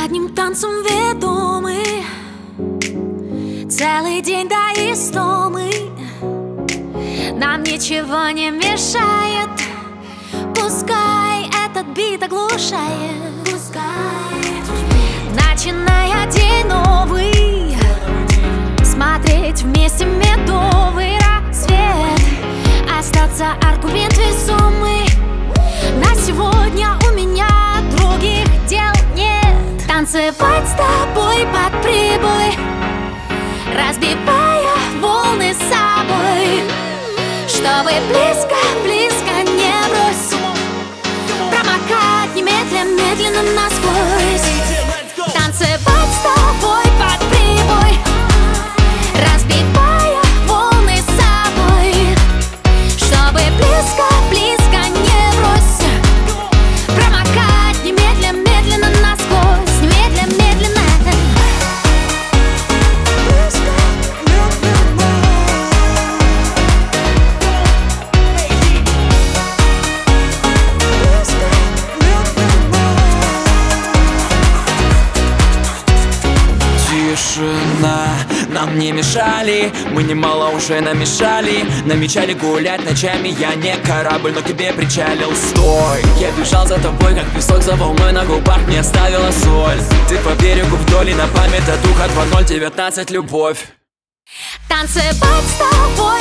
одним танцем ведомы, целый день до истомы. Нам ничего не мешает, пускай этот бит оглушает. Начиная день новый, смотреть вместе медовый рассвет, остаться аргумент весомый. На сегодня у меня других дел нет. Танцевать с тобой под прибой, разбивая волны с собой, чтобы близко не брось, промокать немедленно, медленно насквозь. Танцевать с тобой под прибой, разбивая волны с собой, чтобы близко не брось, промокать немедленно, медленно насквозь, медленно. Тишина, нам не мешали, мы немало уже намешали. Намечали гулять ночами, я не корабль, но к тебе причалил. Стой, я бежал за тобой, как песок за волной, на губах мне оставила соль. Ты по берегу вдоль и на память от духа 2019 любовь. Танцевать с тобой